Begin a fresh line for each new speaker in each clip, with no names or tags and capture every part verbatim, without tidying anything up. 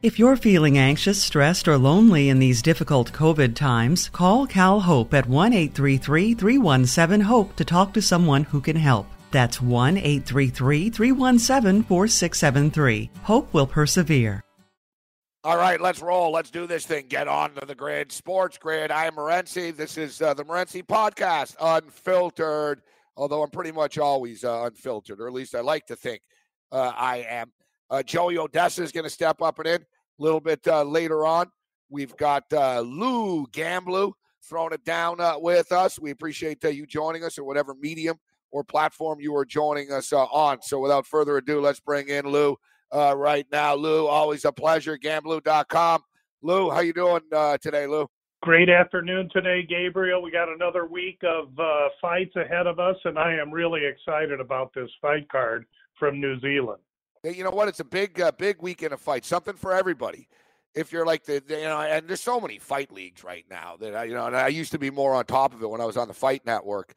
If you're feeling anxious, stressed, or lonely in these difficult COVID times, call Cal Hope at one eight three three, three one seven, HOPE to talk to someone who can help. That's one eight three three, three one seven, four six seven three. Hope will persevere.
All right, let's roll. Let's do this thing. Get on to the grid. Sports Grid. I am Morency. This is uh, the Morency Podcast, unfiltered, although I'm pretty much always uh, unfiltered, or at least I like to think uh, I am. Uh, Joey Odessa is going to step up and in a little bit uh, later on. We've got uh, Lou Gamblu throwing it down uh, with us. We appreciate uh, you joining us, or whatever medium or platform you are joining us uh, on. So without further ado, let's bring in Lou uh, right now. Lou, always a pleasure, gamblu dot com. Lou, how you doing uh, today, Lou?
Great afternoon today, Gabriel. We got another week of uh, fights ahead of us, and I am really excited about this fight card from New Zealand.
You know what? It's a big, uh, big weekend of fights. Something for everybody. If you're like the, the, you know, and there's so many fight leagues right now that I, you know, and I used to be more on top of it when I was on the Fight Network,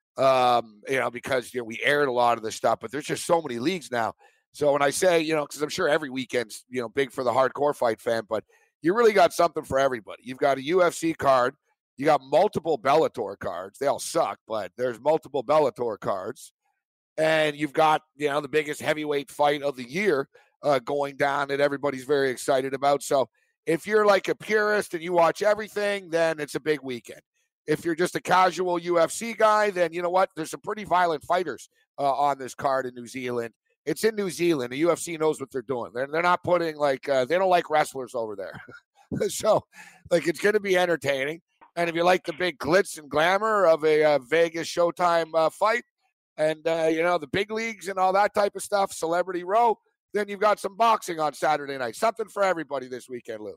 um, you know, because you know we aired a lot of this stuff. But there's just so many leagues now. So when I say, you know, because I'm sure every weekend's, you know, big for the hardcore fight fan, but you really got something for everybody. You've got a U F C card. You got multiple Bellator cards. They all suck, but there's multiple Bellator cards. And you've got, you know, the biggest heavyweight fight of the year uh, going down that everybody's very excited about. So if you're like a purist and you watch everything, then it's a big weekend. If you're just a casual U F C guy, then you know what? There's some pretty violent fighters uh, on this card in New Zealand. It's in New Zealand. The U F C knows what they're doing. They're, they're not putting like, uh, they don't like wrestlers over there. So like it's going to be entertaining. And if you like the big glitz and glamour of a uh, Vegas Showtime uh, fight, and, uh, you know, the big leagues and all that type of stuff, Celebrity Row, then you've got some boxing on Saturday night. Something for everybody this weekend, Lou.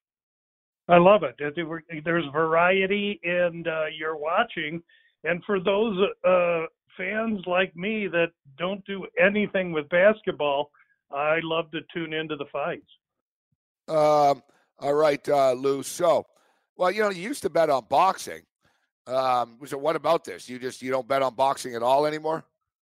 I love it. There's variety, and uh, you're watching. And for those uh, fans like me that don't do anything with basketball, I love to tune into the fights.
Um, all right, uh, Lou. So, well, you know, you used to bet on boxing. Um, so what about this? You just, you don't bet on boxing at all anymore?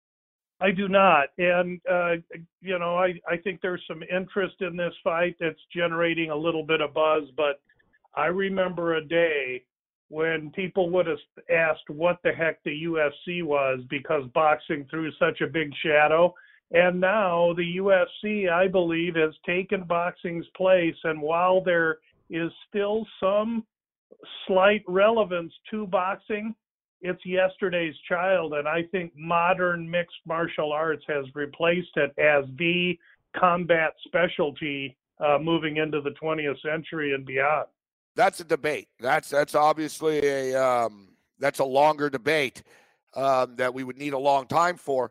I do not. And, uh, you know, I, I think there's some interest in this fight that's generating a little bit of buzz, but I remember a day when people would have asked what the heck the U F C was because boxing threw such a big shadow. And now the U F C, I believe, has taken boxing's place. And while there is still some slight relevance to boxing, it's yesterday's child, and I think modern mixed martial arts has replaced it as the combat specialty uh, moving into the twentieth century and beyond.
That's a debate. That's that's obviously a um, that's a longer debate um, that we would need a long time for.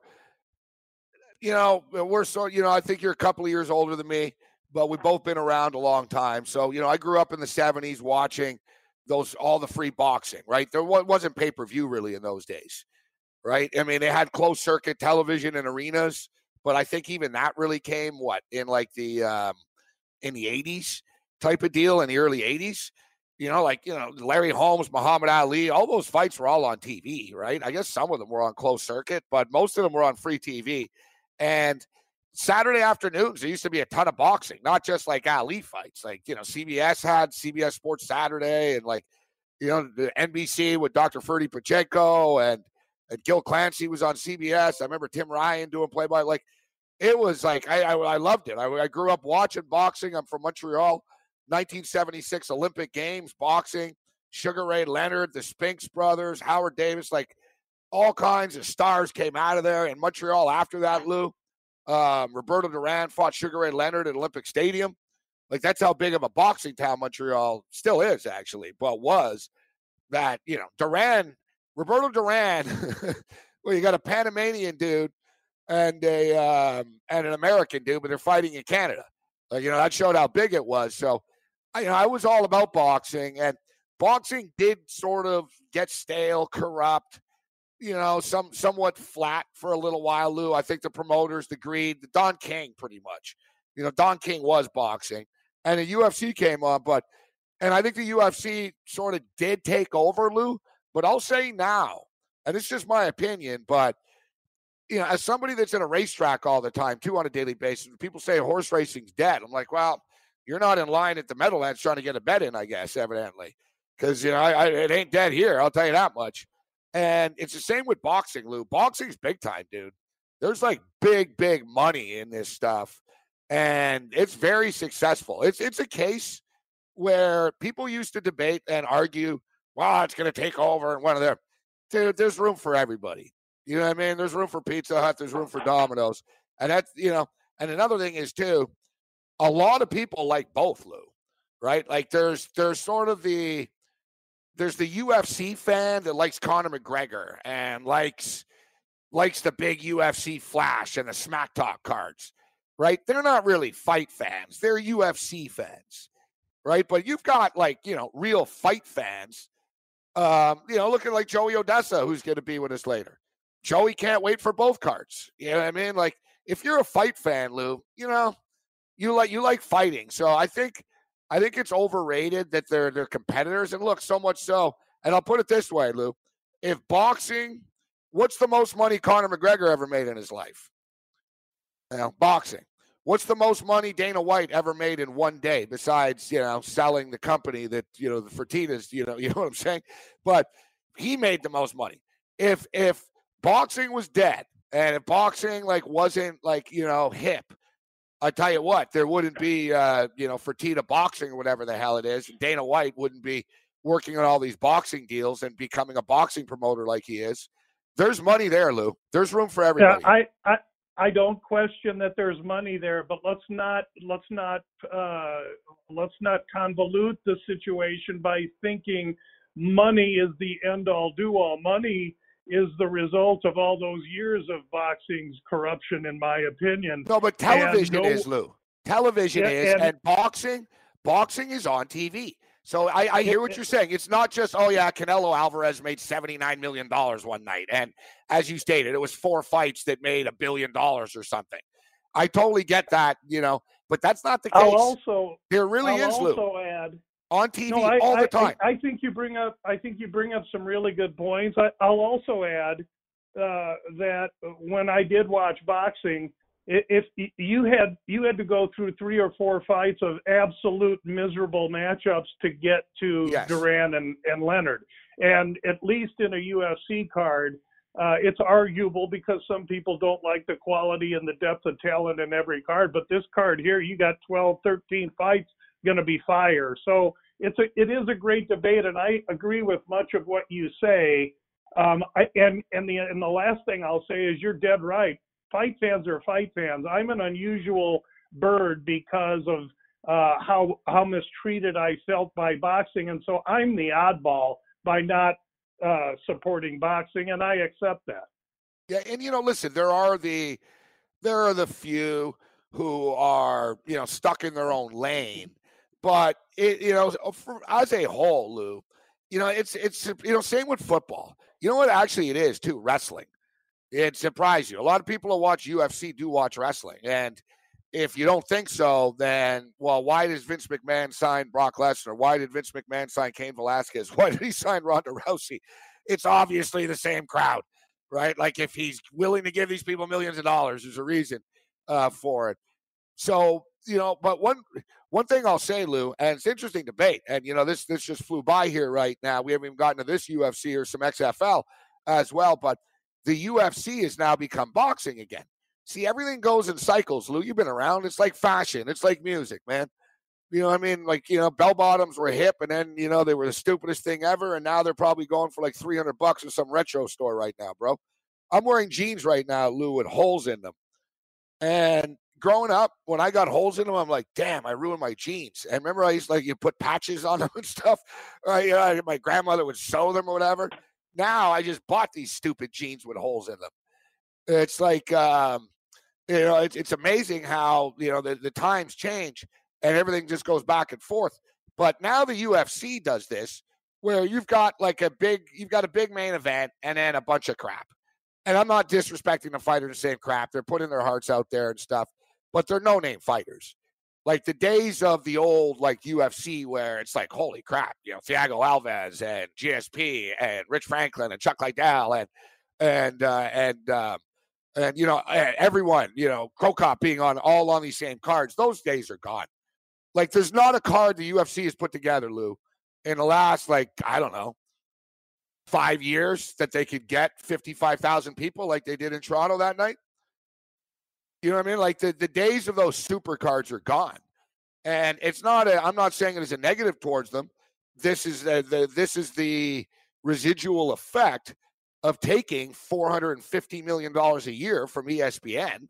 You know, we're so you know I think you're a couple of years older than me, but we've both been around a long time. So you know, I grew up in the seventies watching those, all the free boxing, right? There wasn't pay-per-view really in those days, right? I mean, they had closed circuit television in arenas, but I think even that really came, what, in like the, um, in the eighties type of deal, in the early eighties, you know, like, you know, Larry Holmes, Muhammad Ali, all those fights were all on T V, right? I guess some of them were on closed circuit, but most of them were on free T V. And Saturday afternoons, there used to be a ton of boxing, not just like Ali fights. Like, you know, C B S had C B S Sports Saturday, and like, you know, the N B C with Doctor Ferdy Pacheco, and, and Gil Clancy was on C B S. I remember Tim Ryan doing play-by. Like, it was like, I, I, I loved it. I, I grew up watching boxing. I'm from Montreal, nineteen seventy-six Olympic Games, boxing, Sugar Ray Leonard, the Spinks brothers, Howard Davis, like all kinds of stars came out of there. In Montreal after that, Lou, Um, Roberto Duran fought Sugar Ray Leonard at Olympic Stadium. Like, that's how big of a boxing town Montreal still is, actually, but was that, you know, Duran, Roberto Duran, well, you got a Panamanian dude and a um, and an American dude, but they're fighting in Canada. Like, you know, that showed how big it was. So, I, you know, I was all about boxing, and boxing did sort of get stale, corrupt, you know, some somewhat flat for a little while, Lou. I think the promoters, the greed, the Don King pretty much. You know, Don King was boxing, and the U F C came on, but, and I think the U F C sort of did take over, Lou, but I'll say now, and it's just my opinion, but, you know, as somebody that's in a racetrack all the time, too, on a daily basis, people say horse racing's dead. I'm like, well, you're not in line at the Meadowlands trying to get a bet in, I guess, evidently. Because, you know, I, I, it ain't dead here. I'll tell you that much. And it's the same with boxing, Lou. Boxing's big time, dude. There's like big, big money in this stuff. And it's very successful. It's it's a case where people used to debate and argue, well, it's going to take over and one of them. Dude, there's room for everybody. You know what I mean? There's room for Pizza Hut. There's room for Domino's. And that's, you know, and another thing is, too, a lot of people like both, Lou, right? Like there's there's sort of the, there's the U F C fan that likes Conor McGregor and likes likes the big U F C flash and the smack talk cards, right? They're not really fight fans. They're U F C fans, right? But you've got like, you know, real fight fans, um, you know, looking like Joey Odessa, who's going to be with us later. Joey can't wait for both cards. You know what I mean? Like if you're a fight fan, Lou, you know, you like, you like fighting. So I think, I think it's overrated that they're, they're competitors. And look, so much so, and I'll put it this way, Lou, if boxing, what's the most money Conor McGregor ever made in his life? You know, boxing. What's the most money Dana White ever made in one day besides, you know, selling the company that, you know, the Fertitas, you know, you know what I'm saying? But he made the most money. If, if boxing was dead and if boxing like wasn't like, you know, hip, I tell you what, there wouldn't be, uh, you know, Fertitta Boxing or whatever the hell it is. Dana White wouldn't be working on all these boxing deals and becoming a boxing promoter like he is. There's money there, Lou. There's room for everybody.
Yeah, I, I, I don't question that there's money there, but let's not, let's not, uh, let's not convolute the situation by thinking money is the end all do all. Money is the result of all those years of boxing's corruption, in my opinion.
No, but television
no,
is, Lou. Television
yeah,
is,
and,
and boxing, boxing is on T V. So I, I hear what you're saying. It's not just, oh, yeah, Canelo Alvarez made seventy-nine million dollars one night. And as you stated, it was four fights that made a billion dollars or something. I totally get that, you know, but that's not the case.
I'll also,
there really
I'll
is,
also
Lou.
add,
on T V
no, I,
all the
I,
time.
I, I think you bring up. I think you bring up some really good points. I, I'll also add uh, that when I did watch boxing, if you had you had to go through three or four fights of absolute miserable matchups to get to
yes.
Duran and, and Leonard, and at least in a U F C card, uh, it's arguable because some people don't like the quality and the depth of talent in every card. But this card here, you got twelve, thirteen fights going to be fire. So it's a, it is a great debate, and I agree with much of what you say. Um, I, and and the and the last thing I'll say is you're dead right. Fight fans are fight fans. I'm an unusual bird because of uh, how how mistreated I felt by boxing, and so I'm the oddball by not uh, supporting boxing, and I accept that.
Yeah, and you know, listen, there are the there are the few who are, you know, stuck in their own lane. But it, you know, for, as a whole, Lou, you know, it's it's you know, same with football. You know what? Actually, it is too. Wrestling. It surprised you. A lot of people who watch U F C do watch wrestling, and if you don't think so, then well, why does Vince McMahon sign Brock Lesnar? Why did Vince McMahon sign Cain Velasquez? Why did he sign Ronda Rousey? It's obviously the same crowd, right? Like if he's willing to give these people millions of dollars, there's a reason uh, for it. So, you know, but one one thing I'll say, Lou, and it's interesting debate, and, you know, this this just flew by here right now. We haven't even gotten to this U F C or some X F L as well, but the U F C has now become boxing again. See, everything goes in cycles, Lou. You've been around. It's like fashion. It's like music, man. You know what I mean? Like, you know, bell bottoms were hip, and then, you know, they were the stupidest thing ever, and now they're probably going for like three hundred bucks in some retro store right now, bro. I'm wearing jeans right now, Lou, with holes in them. And growing up, when I got holes in them, I'm like, damn, I ruined my jeans. And remember, I used to, like, you put patches on them and stuff. Uh, you know, my grandmother would sew them or whatever. Now I just bought these stupid jeans with holes in them. It's like, um, you know, it's, it's amazing how, you know, the, the times change and everything just goes back and forth. But now the U F C does this where you've got like a big, you've got a big main event and then a bunch of crap. And I'm not disrespecting the fighters the same crap. They're putting their hearts out there and stuff, but they're no-name fighters. Like the days of the old, like U F C, where it's like, holy crap, you know, Thiago Alves and G S P and Rich Franklin and Chuck Liddell and and uh, and um, and you know everyone, you know, Krokop being on all on these same cards. Those days are gone. Like, there's not a card the U F C has put together, Lou, in the last, like, I don't know, five years that they could get fifty-five thousand people like they did in Toronto that night. You know what I mean? Like, the, the days of those super cards are gone. And it's not a, I'm not saying it is a negative towards them. This is the, the this is the residual effect of taking four hundred fifty million dollars a year from E S P N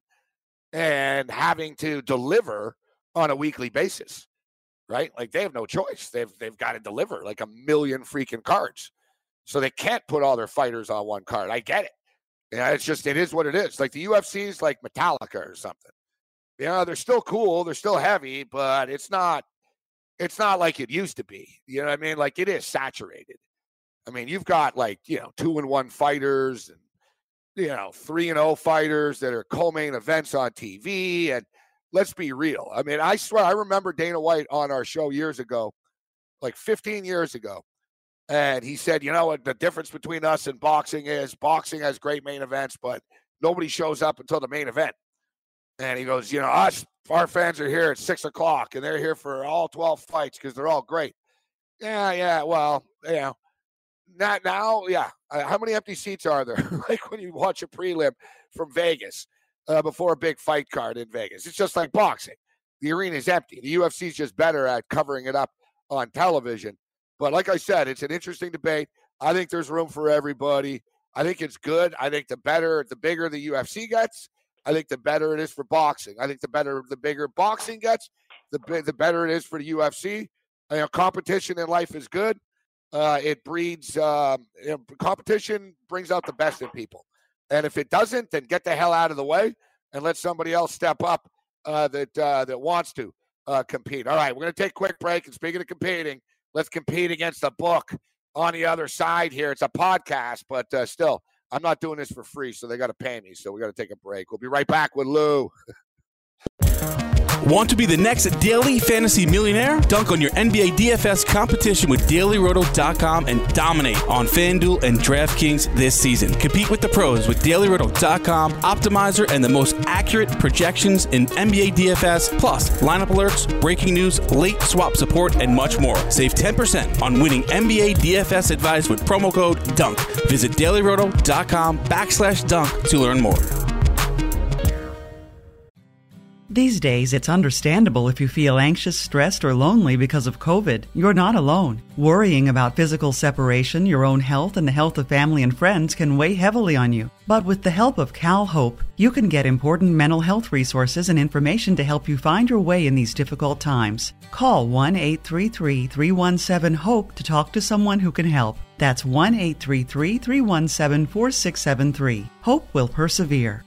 and having to deliver on a weekly basis, right? Like, they have no choice. They've they've got to deliver like a million freaking cards. So they can't put all their fighters on one card. I get it. Yeah, it's just, it is what it is. Like, the U F C is like Metallica or something. You know, they're still cool, they're still heavy, but it's not it's not like it used to be. You know what I mean? Like, it is saturated. I mean, you've got, like, you know, two and one fighters and, you know, three and oh fighters that are co-main events on T V. And let's be real. I mean, I swear, I remember Dana White on our show years ago, like fifteen years ago. And he said, you know what, the difference between us and boxing is boxing has great main events, but nobody shows up until the main event. And he goes, you know, us, our fans are here at six o'clock, and they're here for all twelve fights because they're all great. Yeah, yeah, well, you know, not now, yeah. Uh, how many empty seats are there? Like, when you watch a prelim from Vegas uh, before a big fight card in Vegas. It's just like boxing. The arena is empty. The U F C is just better at covering it up on television. But like I said, it's an interesting debate. I think there's room for everybody. I think it's good. I think the better, the bigger the U F C gets, I think the better it is for boxing. I think the better, the bigger boxing gets, the the better it is for the U F C. You know, competition in life is good. Uh, it breeds, um, you know, competition brings out the best in people. And if it doesn't, then get the hell out of the way and let somebody else step up uh, that uh, that wants to uh, compete. All right, we're going to take a quick break. And speaking of competing, let's compete against the book on the other side here. It's a podcast, but uh, still, I'm not doing this for free, so they got to pay me. So we got to take a break. We'll be right back with Lou.
Want to be the next daily fantasy millionaire? Dunk on your N B A D F S competition with Daily Roto dot com and dominate on FanDuel and DraftKings this season. Compete with the pros with Daily Roto dot com, Optimizer, and the most accurate projections in N B A D F S, plus lineup alerts, breaking news, late swap support, and much more. Save ten percent on winning N B A D F S advice with promo code DUNK. Visit Daily Roto dot com backslash dunk to learn more.
These days, it's understandable if you feel anxious, stressed, or lonely because of COVID. You're not alone. Worrying about physical separation, your own health, and the health of family and friends can weigh heavily on you. But with the help of Cal Hope, you can get important mental health resources and information to help you find your way in these difficult times. Call one eight three three, three one seven, HOPE to talk to someone who can help. That's one eight three three, three one seven, four six seven three. Hope will persevere.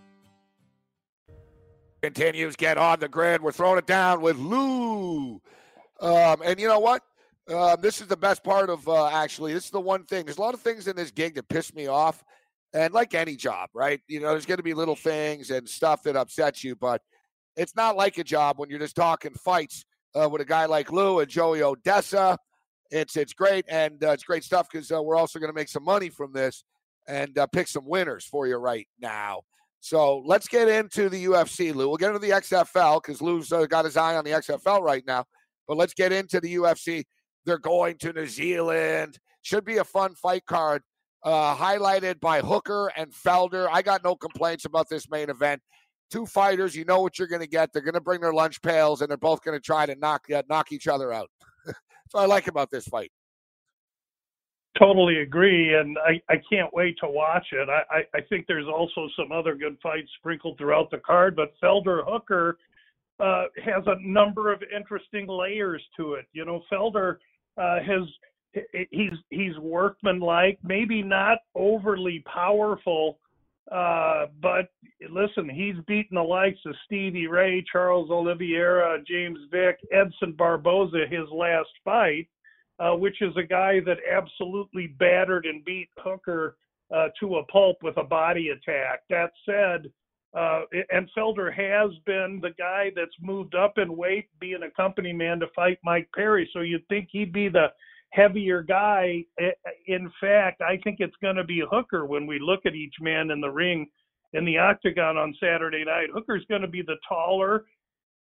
Continues, get on the grid. We're throwing it down with Lou. Um, and you know what? Uh, this is the best part of, uh, actually, this is the one thing. There's a lot of things in this gig that piss me off. And like any job, right? You know, there's going to be little things and stuff that upsets you, but it's not like a job when you're just talking fights uh, with a guy like Lou and Joey Odessa. It's it's great, and uh, it's great stuff because uh, we're also going to make some money from this and uh, pick some winners for you right now. So let's get into the U F C, Lou. We'll get into the X F L because Lou's uh, got his eye on the X F L right now. But let's get into the U F C. They're going to New Zealand. Should be a fun fight card, uh, highlighted by Hooker and Felder. I got no complaints about this main event. Two fighters, you know what you're going to get. They're going to bring their lunch pails, and they're both going to try to knock uh, knock each other out. That's what I like about this fight.
Totally agree, and I, I can't wait to watch it. I, I, I think there's also some other good fights sprinkled throughout the card, but Felder Hooker uh, has a number of interesting layers to it. You know, Felder uh, has he's he's workmanlike, maybe not overly powerful, uh, but listen, he's beaten the likes of Stevie Ray, Charles Oliveira, James Vick, Edson Barboza his last fight. Uh, which is a guy that absolutely battered and beat Hooker uh, to a pulp with a body attack. That said, uh, and Felder has been the guy that's moved up in weight, being a company man to fight Mike Perry. So you'd think he'd be the heavier guy. In fact, I think it's going to be Hooker when we look at each man in the ring in the octagon on Saturday night. Hooker's going to be the taller,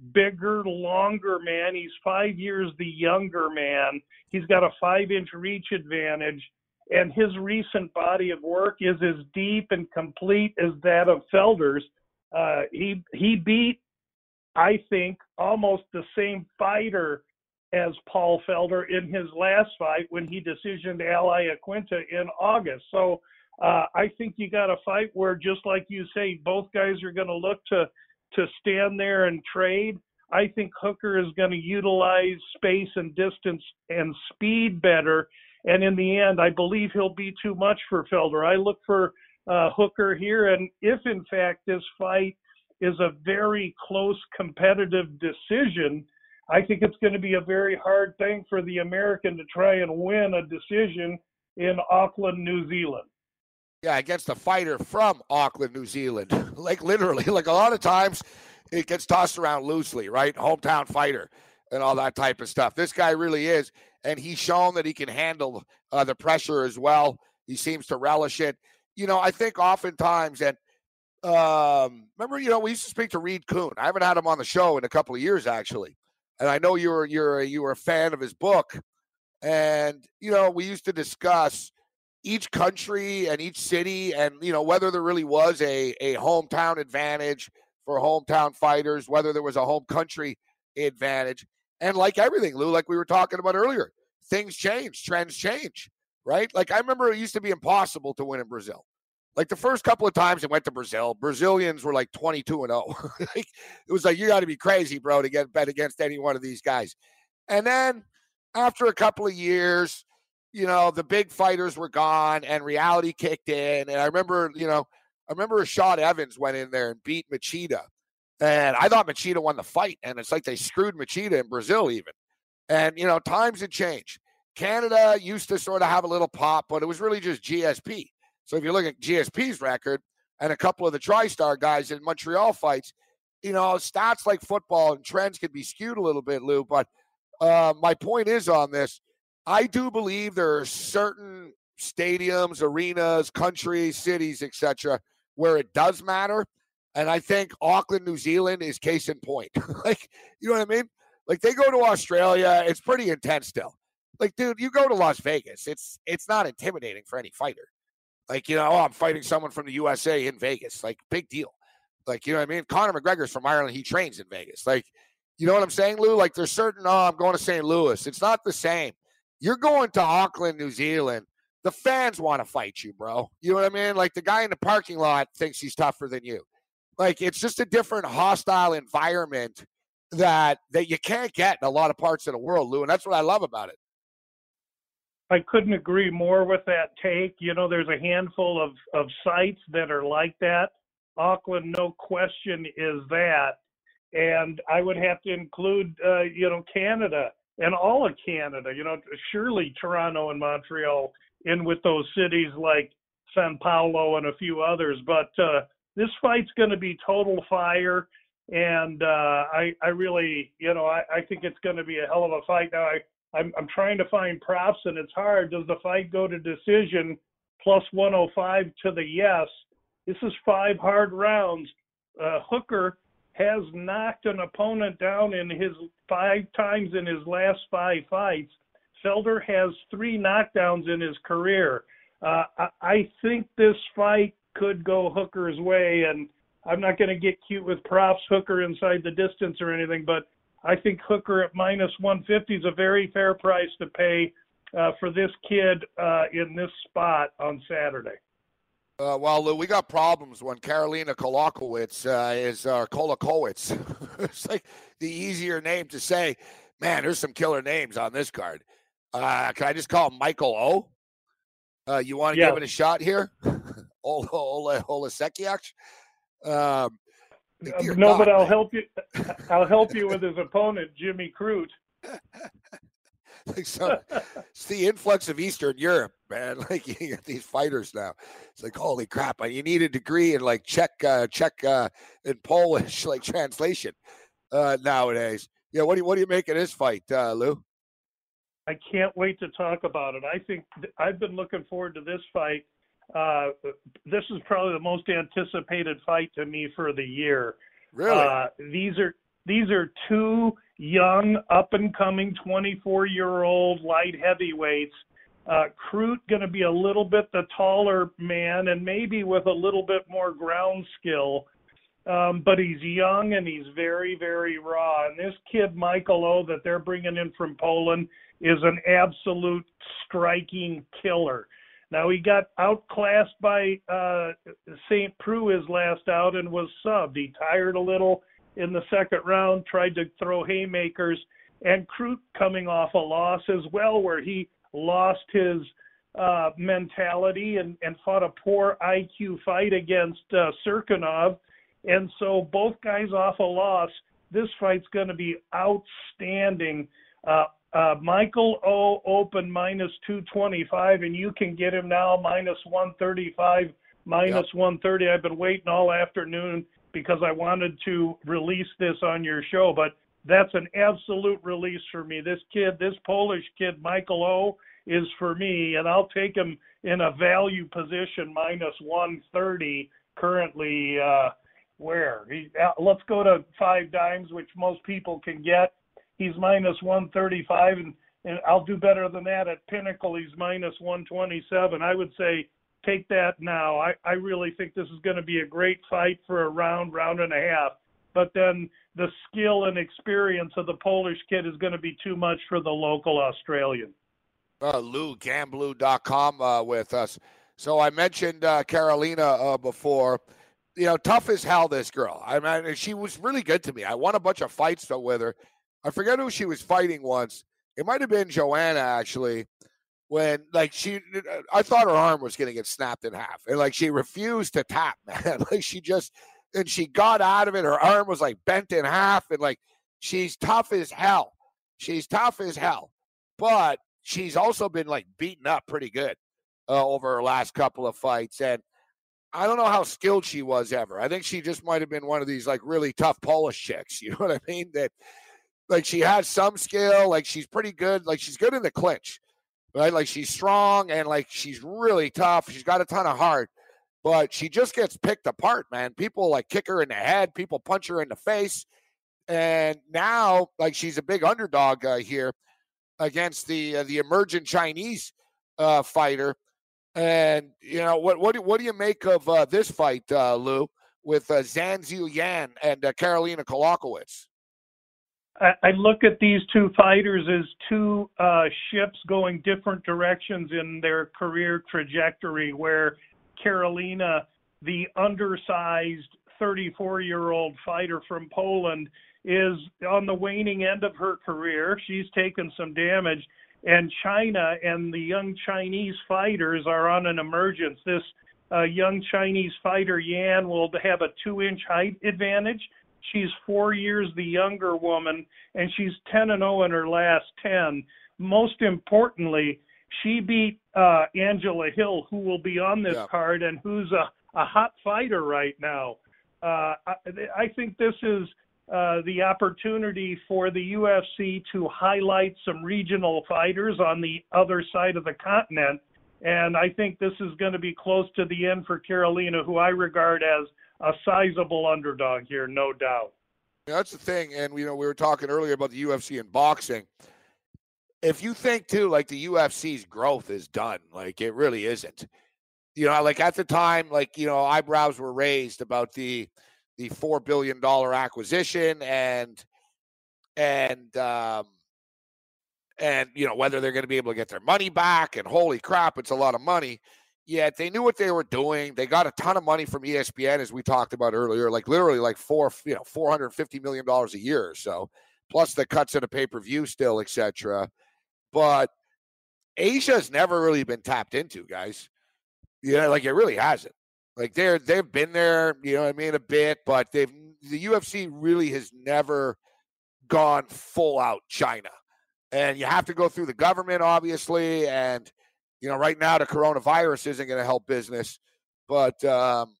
bigger, longer man. He's five years the younger man. He's got a five-inch reach advantage, and his recent body of work is as deep and complete as that of Felder's. Uh, he he beat, I think, almost the same fighter as Paul Felder in his last fight when he decisioned Al Iaquinta in August. So uh, I think you got a fight where, just like you say, both guys are going to look to to stand there and trade. I think Hooker is going to utilize space and distance and speed better. And in the end, I believe he'll be too much for Felder. I look for uh, Hooker here. And if, in fact, this fight is a very close competitive decision, I think it's going to be a very hard thing for the American to try and win a decision in Auckland, New Zealand.
Yeah, against a fighter from Auckland, New Zealand. Like literally, like a lot of times it gets tossed around loosely, right? Hometown fighter and all that type of stuff. This guy really is, and he's shown that he can handle uh, the pressure as well. He seems to relish it. You know, I think oftentimes, and um, remember, you know, we used to speak to Reed Kuhn. I haven't had him on the show in a couple of years, actually. And I know you were you're you were a fan of his book, and you know we used to discuss each country and each city, and you know whether there really was a a hometown advantage for hometown fighters, whether there was a home country advantage, and like everything, Lou, like we were talking about earlier, things change, trends change, right? Like I remember it used to be impossible to win in Brazil. Like the first couple of times I went to Brazil, Brazilians were like twenty-two and oh. Like, it was like, you got to be crazy, bro, to get bet against any one of these guys. And then after a couple of years, you know, the big fighters were gone and reality kicked in. And I remember, you know, I remember Rashad Evans went in there and beat Machida. And I thought Machida won the fight. And it's like they screwed Machida in Brazil even. And, you know, times had changed. Canada used to sort of have a little pop, but it was really just G S P. So if you look at G S P's record and a couple of the TriStar guys in Montreal fights, you know, stats like football and trends can be skewed a little bit, Lou. But uh, my point is on this, I do believe there are certain stadiums, arenas, countries, cities, et cetera, where it does matter. And I think Auckland, New Zealand is case in point. Like, you know what I mean? Like they go to Australia, it's pretty intense still. Like, dude, you go to Las Vegas, it's it's not intimidating for any fighter. Like, you know, oh, I'm fighting someone from the U S A in Vegas. Like, big deal. Like, you know what I mean? Conor McGregor's from Ireland. He trains in Vegas. Like, you know what I'm saying, Lou? Like, there's certain, oh, I'm going to Saint Louis. It's not the same. You're going to Auckland, New Zealand. The fans want to fight you, bro. You know what I mean? Like, the guy in the parking lot thinks he's tougher than you. Like, it's just a different hostile environment that that you can't get in a lot of parts of the world, Lou. And that's what I love about it.
I couldn't agree more with that take. You know, there's a handful of, of sites that are like that. Auckland, no question, is that. And I would have to include, uh, you know, Canada and all of Canada. You know, surely Toronto and Montreal in with those cities like Sao Paulo and a few others. But uh, this fight's going to be total fire. And uh, I, I really, you know, I, I think it's going to be a hell of a fight. Now, I, I'm, I'm trying to find props, and it's hard. Does the fight go to decision plus one oh five to the yes? This is five hard rounds. Uh, Hooker has knocked an opponent down in his five times in his last five fights. Felder has three knockdowns in his career. Uh, I, I think this fight could go Hooker's way, and I'm not going to get cute with props, Hooker inside the distance or anything, but I think Hooker at minus one fifty is a very fair price to pay uh, for this kid uh, in this spot on Saturday.
Uh, well, Lou, we got problems when Karolina Kolakowicz uh, is uh, Kolakowicz. It's like the easier name to say. Man, there's some killer names on this card. Uh, can I just call him Michael O? Uh, you want to
yeah.
give it a shot here? Ola Ola Olasekiak? Um,
no, God, but I'll man. help you. I'll help you with his opponent, Jimmy Crute.
Like some, it's the influx of Eastern Europe, man. Like you get these fighters now. It's like, holy crap! You need a degree in like Czech, uh, Czech, uh, and Polish, like translation uh, nowadays. Yeah, what do you what do you make of this fight, uh, Lou?
I can't wait to talk about it. I think th- I've been looking forward to this fight. Uh, this is probably the most anticipated fight to me for the year.
Really?
Uh, these are These are two young, up-and-coming twenty-four-year-old light heavyweights. Uh, Crute going to be a little bit the taller man and maybe with a little bit more ground skill. Um, but he's young and he's very, very raw. And this kid, Michael O, that they're bringing in from Poland is an absolute striking killer. Now, he got outclassed by uh, Saint Preux his last out and was subbed. He tired a little in the second round, tried to throw haymakers, and Crute coming off a loss as well where he lost his uh, mentality and, and fought a poor I Q fight against uh, Serkinov. And so both guys off a loss. This fight's going to be outstanding. Uh, uh, Michael O open minus two twenty-five, and you can get him now minus one thirty-five, minus yep. one thirty. I've been waiting all afternoon because I wanted to release this on your show, but that's an absolute release for me. This kid, this Polish kid, Michael O, is for me, and I'll take him in a value position, minus one thirty currently. Uh, where? He, uh, let's go to five dimes, which most people can get. He's minus one thirty-five, and, and I'll do better than that at Pinnacle. He's minus one twenty-seven. I would say take that now. I, I really think this is going to be a great fight for a round, round and a half. But then the skill and experience of the Polish kid is going to be too much for the local Australian.
Uh, Lou, Gamblu dot com uh, with us. So I mentioned uh, Carolina uh, before. You know, tough as hell, this girl. I mean, she was really good to me. I won a bunch of fights though with her. I forget who she was fighting once. It might have been Joanna, actually, when, like, she, I thought her arm was going to get snapped in half. And, like, she refused to tap, man. Like, she just, and she got out of it. Her arm was, like, bent in half. And, like, she's tough as hell. She's tough as hell. But she's also been, like, beaten up pretty good uh, over her last couple of fights. And I don't know how skilled she was ever. I think she just might have been one of these, like, really tough Polish chicks. You know what I mean? That, like, she has some skill. Like, she's pretty good. Like, she's good in the clinch, right? Like, she's strong and, like, she's really tough. She's got a ton of heart. But she just gets picked apart, man. People, like, kick her in the head. People punch her in the face. And now, like, she's a big underdog uh, here against the uh, the emerging Chinese uh, fighter. And, you know, what what do, what do you make of uh, this fight, uh, Lou, with uh, Zhang Ziyan and uh, Karolina Kowalkiewicz?
I, I look at these two fighters as two uh, ships going different directions in their career trajectory, where Karolina, the undersized thirty-four-year-old fighter from Poland, is on the waning end of her career. She's taken some damage. And China and the young Chinese fighters are on an emergence. This uh, young Chinese fighter, Yan, will have a two-inch height advantage. She's four years the younger woman, and she's ten and oh in her last ten. Most importantly, she beat uh, Angela Hill, who will be on this yeah. card and who's a, a hot fighter right now. Uh, I, I think this is Uh, the opportunity for the U F C to highlight some regional fighters on the other side of the continent. And I think this is going to be close to the end for Karolina, who I regard as a sizable underdog here, no doubt.
Yeah, that's the thing. And, you know, we were talking earlier about the U F C and boxing. If you think, too, like the U F C's growth is done, like it really isn't. You know, like at the time, like, you know, eyebrows were raised about the the four billion dollars acquisition and, and, um, and, you know, whether they're going to be able to get their money back, and holy crap, it's a lot of money. Yet they knew what they were doing. They got a ton of money from E S P N, as we talked about earlier, like literally like four, you know, four hundred fifty million dollars a year or so, plus the cuts in a pay-per-view still, et cetera. But Asia's never really been tapped into, guys. Yeah, like it really hasn't. Like they're they've been there, you know what I mean, a bit, but they've the U F C really has never gone full out China. And you have to go through the government, obviously, and you know, right now the coronavirus isn't going to help business, but um,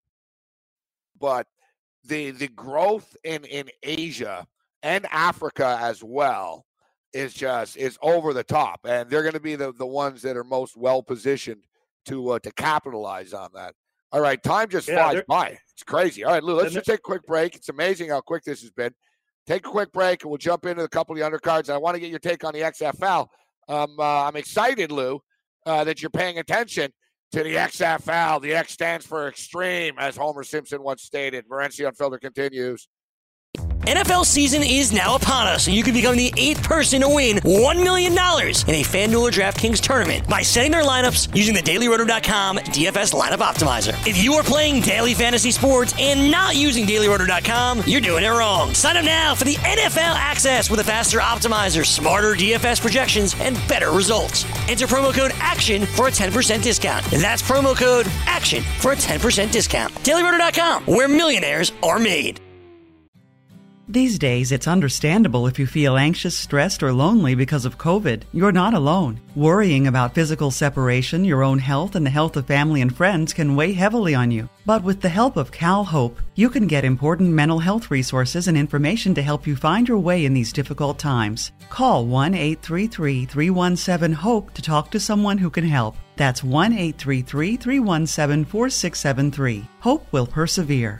but the the growth in, in Asia and Africa as well is just is over the top, and they're going to be the, the ones that are most well positioned to uh, to capitalize on that. All right, time just yeah, flies by. It's crazy. All right, Lou, let's just take a quick break. It's amazing how quick this has been. take a quick break, and we'll jump into a couple of the undercards. I want to get your take on the X F L. Um, uh, I'm excited, Lou, uh, that you're paying attention to the X F L. The X stands for extreme, as Homer Simpson once stated. Morency Unfiltered continues.
N F L season is now upon us, and you can become the eighth person to win one million dollars in a FanDuel or DraftKings tournament by setting their lineups using the Daily Roto dot com D F S Lineup Optimizer. If you are playing daily fantasy sports and not using Daily Roto dot com, you're doing it wrong. Sign up now for the N F L access with a faster optimizer, smarter D F S projections, and better results. Enter promo code ACTION for a ten percent discount. That's promo code ACTION for a ten percent discount. Daily Roto dot com, where millionaires are made.
These days, it's understandable if you feel anxious, stressed, or lonely because of COVID. You're not alone. Worrying about physical separation, your own health, and the health of family and friends can weigh heavily on you. But with the help of CalHope, you can get important mental health resources and information to help you find your way in these difficult times. Call one eight three three, three one seven, HOPE to talk to someone who can help. That's one eight three three, three one seven, four six seven three. Hope will persevere.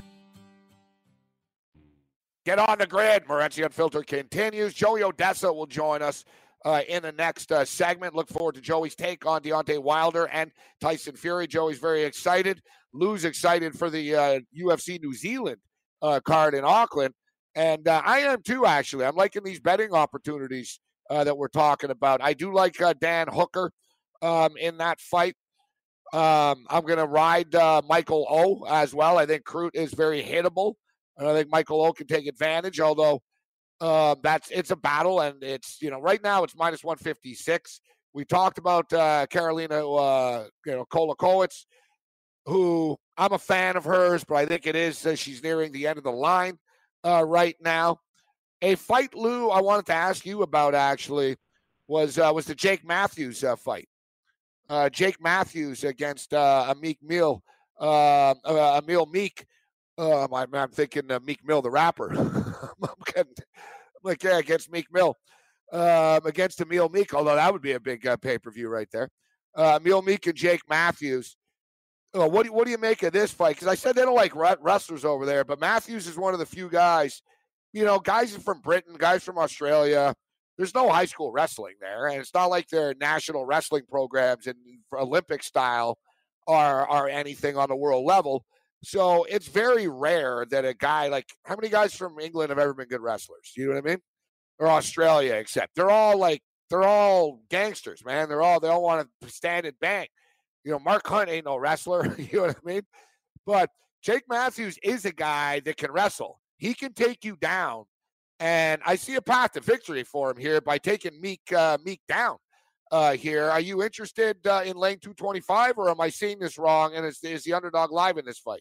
Get on the grid. Morency Unfiltered continues. Joey Odessa will join us uh, in the next uh, segment. Look forward to Joey's take on Deontay Wilder and Tyson Fury. Joey's very excited. Lou's excited for the uh, U F C New Zealand uh, card in Auckland. And uh, I am too, actually. I'm liking these betting opportunities uh, that we're talking about. I do like uh, Dan Hooker um, in that fight. Um, I'm going to ride uh, Michael O as well. I think Crute is very hittable. And I think Michael O can take advantage, although uh, that's it's a battle, and it's, you know, right now it's minus one fifty-six. We talked about uh, Carolina, uh, you know, Kolakowicz, who I'm a fan of hers, but I think it is uh, she's nearing the end of the line uh, right now. A fight, Lou, I wanted to ask you about actually was uh, was the Jake Matthews uh, fight. Uh, Jake Matthews against uh, Amik Mill, uh, uh, Emil Meek. Um, I'm, I'm thinking uh, Meek Mill, the rapper. I'm, getting, I'm like, yeah, against Meek Mill. Um, against Emil Meek, although that would be a big uh, pay-per-view right there. Uh, Emil Meek and Jake Matthews. Uh, what, do, what do you make of this fight? Because I said they don't like wrestlers over there, but Matthews is one of the few guys, you know, guys from Britain, guys from Australia. There's no high school wrestling there, and it's not like their national wrestling programs and Olympic style are, are anything on the world level. So it's very rare that a guy like, how many guys from England have ever been good wrestlers? You know what I mean? Or Australia, except they're all like, they're all gangsters, man. They're all, they all want to stand and bang. You know, Mark Hunt ain't no wrestler. You know what I mean? But Jake Matthews is a guy that can wrestle. He can take you down. And I see a path to victory for him here by taking Meek, uh, Meek down. Uh, here, are you interested uh, in lane two twenty-five, or am I seeing this wrong? And is, is the underdog live in this fight?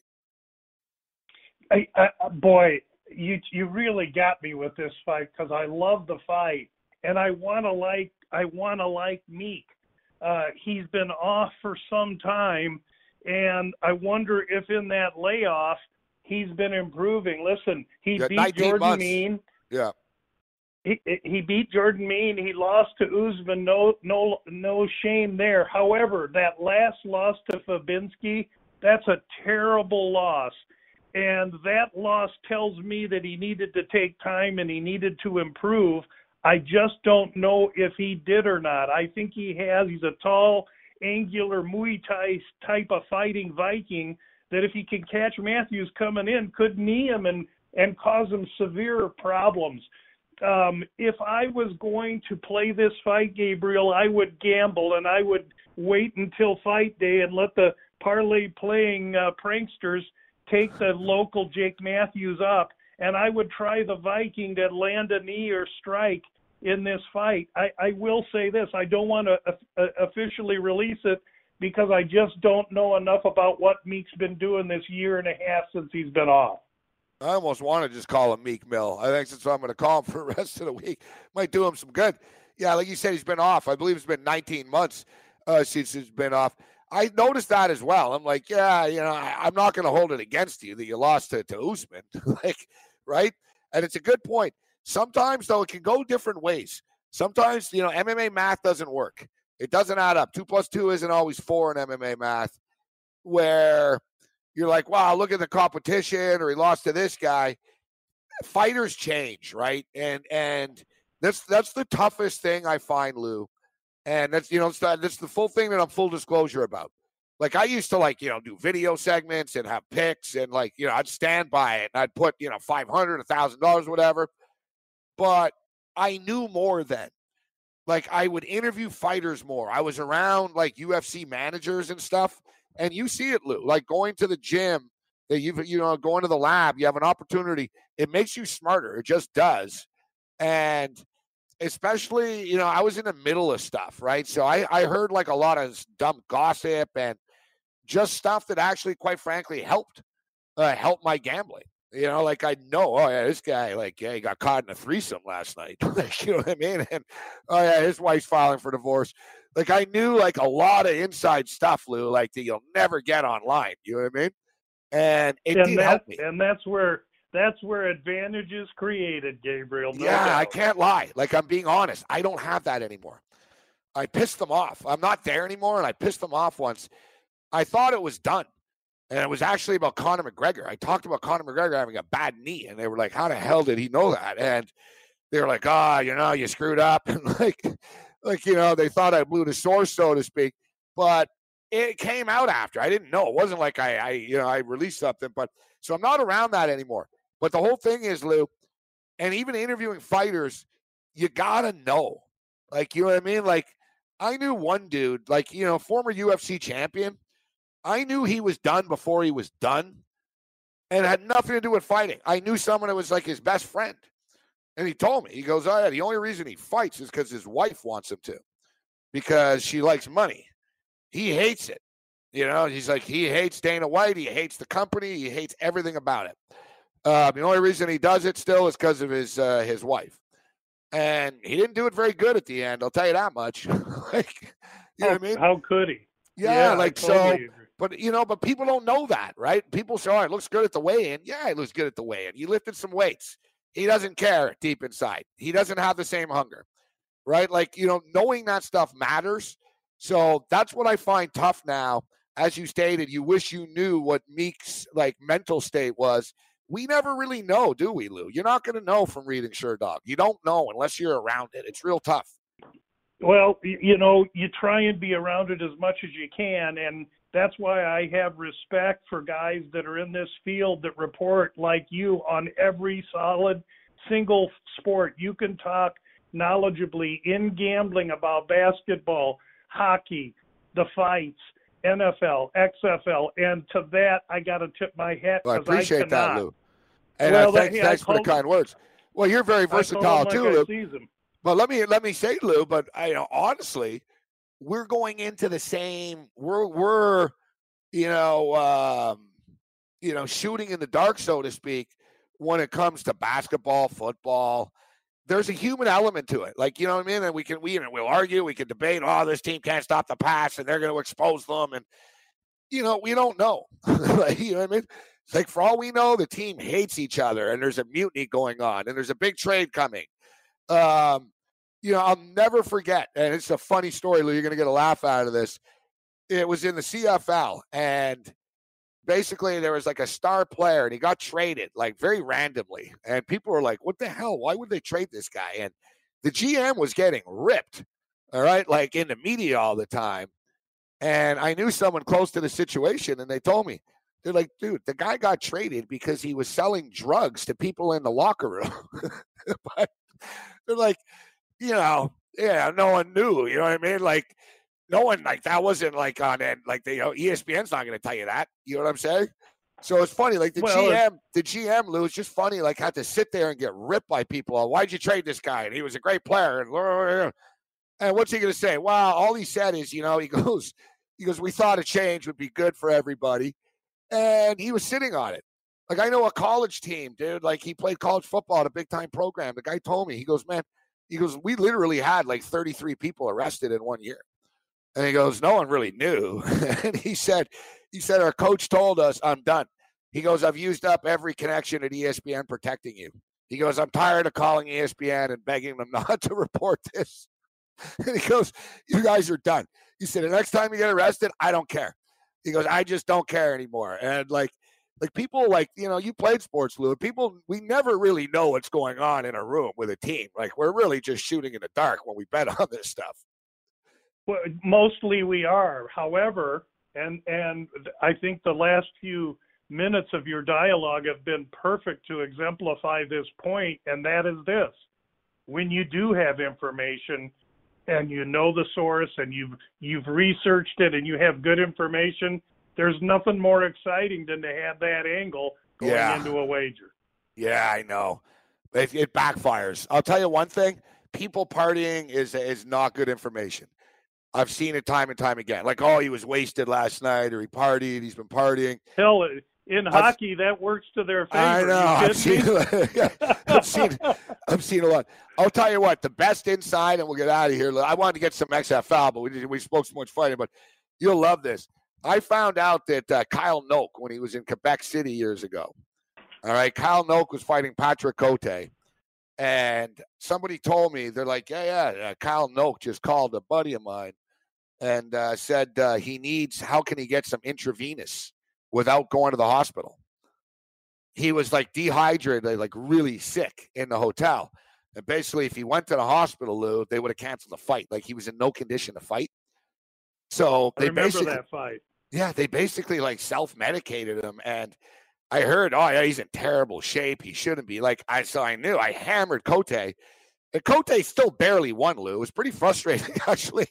I, I, boy, you you really got me with this fight because I love the fight and I want to like I want to like Meek. Uh, he's been off for some time, and I wonder if in that layoff he's been improving. Listen, he beat Jordan months. Mean.
Yeah.
He he beat Jordan Mean. He lost to Usman. No no no shame there. However, that last loss to Fabinski, that's a terrible loss. And that loss tells me that he needed to take time and he needed to improve. I just don't know if he did or not. I think he has. He's a tall, angular, Muay Thai type of fighting Viking that if he can catch Matthews coming in, could knee him and, and cause him severe problems. Um, if I was going to play this fight, Gabriel, I would gamble and I would wait until fight day and let the parlay playing uh, pranksters take the local Jake Matthews up, and I would try the Viking to land a knee or strike in this fight. I, I will say this. I don't want to uh, officially release it because I just don't know enough about what Meek's been doing this year and a half since he's been off.
I almost want to just call him Meek Mill. I think that's what I'm going to call him for the rest of the week. Might do him some good. Yeah, like you said, he's been off. I believe it's been nineteen months uh, since he's been off. I noticed that as well. I'm like, yeah, you know, I, I'm not going to hold it against you that you lost to, to Usman, like, right? And it's a good point. Sometimes, though, it can go different ways. Sometimes, you know, M M A math doesn't work. It doesn't add up. Two plus two isn't always four in M M A math, where you're like, wow, look at the competition, or he lost to this guy. fighters change, right? And and that's that's the toughest thing I find, Lou. And that's, you know, that's the full thing that I'm full disclosure about. Like, I used to, like, you know, do video segments and have picks and, like, you know, I'd stand by it and I'd put, you know, five hundred dollars, one thousand dollars, whatever. But I knew more then. Like, I would interview fighters more. I was around, like, U F C managers and stuff. And you see it, Lou, like going to the gym, that you've, you know, going to the lab, you have an opportunity. It makes you smarter. It just does. And especially, you know, I was in the middle of stuff, right? So I, I heard like a lot of dumb gossip and just stuff that actually, quite frankly, helped uh, help my gambling. You know, like I know, oh yeah, this guy, like, yeah, he got caught in a threesome last night. Like, you know what I mean? And oh yeah, his wife's filing for divorce. Like, I knew like a lot of inside stuff, Lou, like that you'll never get online. You know what I mean? And it
and
did
that,
help me.
And that's where that's where advantage is created, Gabriel. No
yeah,
doubt.
I can't lie. Like, I'm being honest. I don't have that anymore. I pissed them off. I'm not there anymore, and I pissed them off once. I thought it was done. And it was actually about Conor McGregor. I talked about Conor McGregor having a bad knee, and they were like, how the hell did he know that? And they were like, ah, oh, you know, you screwed up. And like, like, you know, they thought I blew the source, so to speak. But it came out after. I didn't know. It wasn't like I, I, you know, I released something. But so I'm not around that anymore. But the whole thing is, Lou, and even interviewing fighters, you got to know. Like, you know what I mean? Like, I knew one dude, like, you know, former U F C champion. I knew he was done before he was done, and it had nothing to do with fighting. I knew someone that was like his best friend, and he told me, he goes, oh yeah, the only reason he fights is because his wife wants him to, because she likes money. He hates it. You know, he's like, he hates Dana White. He hates the company. He hates everything about it. Uh, the only reason he does it still is because of his uh, his wife. And he didn't do it very good at the end, I'll tell you that much. Like, you know what I mean?
How could he?
Yeah,
yeah
like
totally
so.
agree.
But, you know, but people don't know that, right? People say, oh, it looks good at the weigh-in. Yeah, it looks good at the weigh-in. He lifted some weights. He doesn't care deep inside. He doesn't have the same hunger, right? Like, you know, knowing that stuff matters. So that's what I find tough now. As you stated, you wish you knew what Meek's, like, mental state was. We never really know, do we, Lou? You're not going to know from reading Sherdog. You don't know unless you're around it. It's real tough.
Well, you know, you try and be around it as much as you can, and that's why I have respect for guys that are in this field that report like you on every solid single sport. You can talk knowledgeably in gambling about basketball, hockey, the fights, N F L, X F L, and to that I got to tip my hat.
Well, I appreciate
I
that, Lou. And
well,
uh, thanks,
that,
thanks for the kind words. Well, you're very versatile too, Lou. But let me let me say, Lou. But I, you know, honestly, we're going into the same. We're we're, you know, um, you know, shooting in the dark, so to speak, when it comes to basketball, football. There's a human element to it, like, you know what I mean. And we can we we'll argue, we can debate. Oh, this team can't stop the pass, and they're going to expose them, and you know, we don't know. Like, you know what I mean? It's like, for all we know, the team hates each other, and there's a mutiny going on, and there's a big trade coming. Um, you know, I'll never forget, and it's a funny story, Lou. You're going to get a laugh out of this. It was in the C F L, and basically there was like a star player, and he got traded like very randomly, and people were like, "What the hell? Why would they trade this guy?" And the G M was getting ripped, all right, like in the media all the time. And I knew someone close to the situation, and they told me, they're like, dude, the guy got traded because he was selling drugs to people in the locker room. But they're like, you know, yeah, no one knew, you know what I mean? Like, no one, like, that wasn't like on it, like, the, you know, E S P N's not going to tell you that. You know what I'm saying? So it's funny, like the well, G M, the G M, Lou, it's just funny, like, had to sit there and get ripped by people. Why'd you trade this guy? And he was a great player. And, and what's he going to say? Well, all he said is, you know, he goes, he goes, we thought a change would be good for everybody. And he was sitting on it. Like, I know a college team, dude, like, he played college football at a big-time program. The guy told me, he goes, man, he goes, we literally had like thirty-three people arrested in one year. And he goes, no one really knew. And he said, he said, our coach told us, I'm done. He goes, I've used up every connection at E S P N protecting you. He goes, I'm tired of calling E S P N and begging them not to report this. And he goes, you guys are done. He said, the next time you get arrested, I don't care. He goes, I just don't care anymore. And like, Like people like, you know, you played sports, Lou. People, we never really know what's going on in a room with a team. Like we're really just shooting in the dark when we bet on this stuff.
Well, mostly we are. However, and and I think the last few minutes of your dialogue have been perfect to exemplify this point, and that is this. When you do have information and you know the source and you've you've researched it and you have good information, there's nothing more exciting than to have that angle going
yeah.
into a wager.
Yeah, I know. It, it backfires. I'll tell you one thing. People partying is is not good information. I've seen it time and time again. Like, oh, he was wasted last night or he partied. He's been partying.
Hell, in
I've,
hockey, that works to their favor.
I know. I've seen, I've, seen, I've seen a lot. I'll tell you what, the best inside, and we'll get out of here. I wanted to get some X F L, but we, we spoke so much fighting. But you'll love this. I found out that uh, Kyle Noke, when he was in Quebec City years ago, all right, Kyle Noke was fighting Patrick Cote. And somebody told me, they're like, yeah, yeah, uh, Kyle Noke just called a buddy of mine and uh, said uh, he needs, how can he get some intravenous without going to the hospital? He was like dehydrated, like really sick in the hotel. And basically, if he went to the hospital, Lou, they would have canceled the fight. Like he was in no condition to fight. So they
I remember
basically,
that fight.
Yeah, they basically like self-medicated him. And I heard, oh, yeah, he's in terrible shape. He shouldn't be. Like, I so I knew. I hammered Cote. And Cote still barely won, Lou. It was pretty frustrating, actually.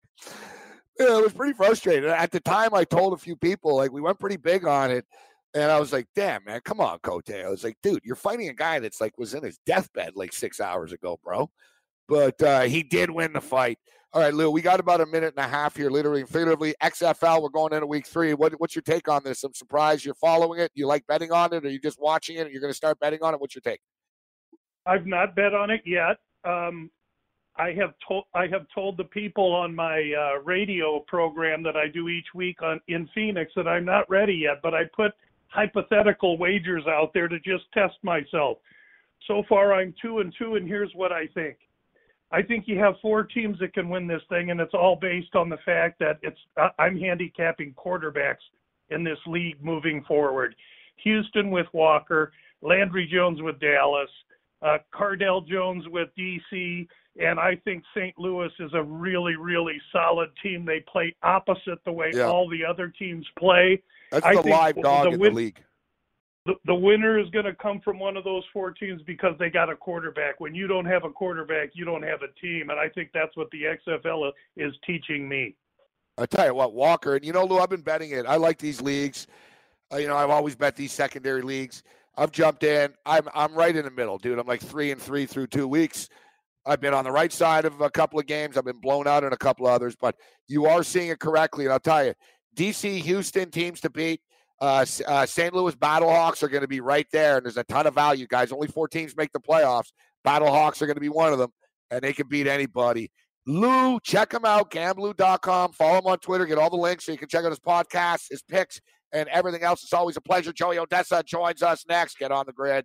Yeah, it was pretty frustrating. At the time, I told a few people, like, we went pretty big on it. And I was like, damn, man, come on, Cote. I was like, dude, you're fighting a guy that's, like, was in his deathbed, like, six hours ago, bro. But uh, he did win the fight. All right, Lou, we got about a minute and a half here, literally and figuratively. X F L, we're going into week three. What, what's your take on this? I'm surprised you're following it. You like betting on it, or you just watching it and you're going to start betting on it? What's your take?
I've not bet on it yet. Um, I have told I have told the people on my uh, radio program that I do each week on in Phoenix that I'm not ready yet, but I put hypothetical wagers out there to just test myself. So far, I'm two and two, and here's what I think. I think you have four teams that can win this thing, and it's all based on the fact that it's I'm handicapping quarterbacks in this league moving forward. Houston with Walker, Landry Jones with Dallas, uh, Cardell Jones with D C, and I think Saint Louis is a really, really solid team. They play opposite the way yeah. all the other teams play.
That's
I
the
think
live dog
the
in
win-
the league.
The, the winner is going to come from one of those four teams because they got a quarterback. When you don't have a quarterback, you don't have a team, and I think that's what the X F L is teaching me.
I tell you what, Walker, and you know, Lou, I've been betting it. I like these leagues. Uh, you know, I've always bet these secondary leagues. I've jumped in. I'm I'm right in the middle, dude. I'm like three and three through two weeks. I've been on the right side of a couple of games. I've been blown out in a couple of others, but you are seeing it correctly. And I'll tell you, D C, Houston teams to beat. Uh, uh, Saint Louis Battlehawks are going to be right there, and there's a ton of value, guys. Only four teams make the playoffs. Battlehawks are going to be one of them, and they can beat anybody. Lou, check him out, gamblu dot com. Follow him on Twitter. Get all the links so you can check out his podcast, his picks, and everything else. It's always a pleasure. Joey Odessa joins us next. Get on the grid.